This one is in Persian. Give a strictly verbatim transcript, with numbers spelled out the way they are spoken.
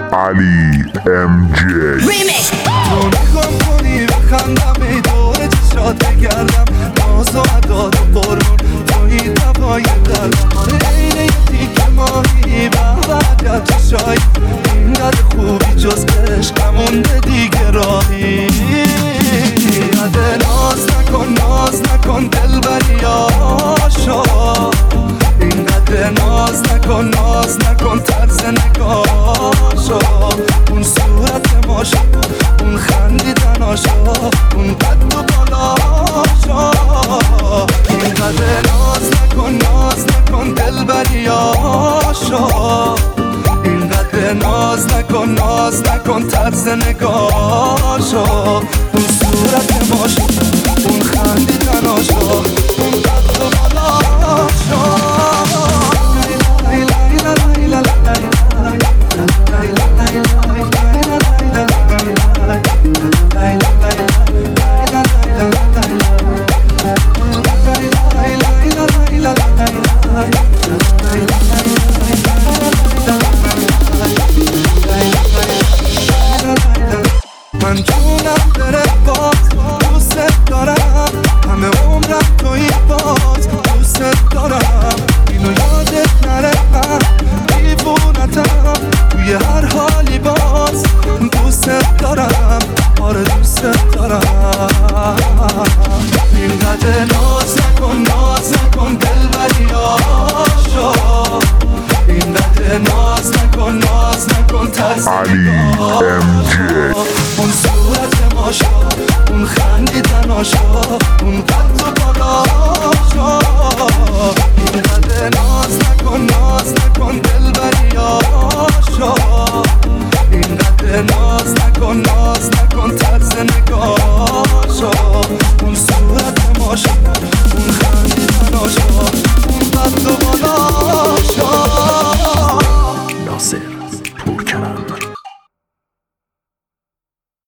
علی ام جی تو نگام کنی بخندم ای دوره چشات بگردم ناز و عداد و قربون توی دوای قلبم اینه یه تیک ماهی به عجب چشایی اینقدر خوبی جز عشق نمونده دیگه راهی اینقدر ناز نکن ناز نکن دلبری آشا اینقدر ناز نکن ناز نکن طرز نگاشا اون صورت ماشا اون خندیدناشا اون قد و بالاشا اینقدر ناز نکن ناز نکن دلبری آشا اینقدر ناز نکن ناز نکن طرز نگاشا اون صورت ماشا اون خندیدناشا اون قد و بالاشا من جونم بره باز دوست دارم همه عمرم توی باز دوست دارم اینو یادت نره من دیوونتم توی هر حالی باز دوست دارم آره دوست دارم اینقدر ناز نکن ناز نکن دلبری آشا اینقدر ناز نکن ناز نکن طرز علی ام جی اون صورت ماشا اون خندیدناشا اون قد و بالاشا اینقدر ناز نکن ناز نکن دلبری آشا اینقدر ناز نکن ناز نکن طرز نگاشا اون صورت ماشا اون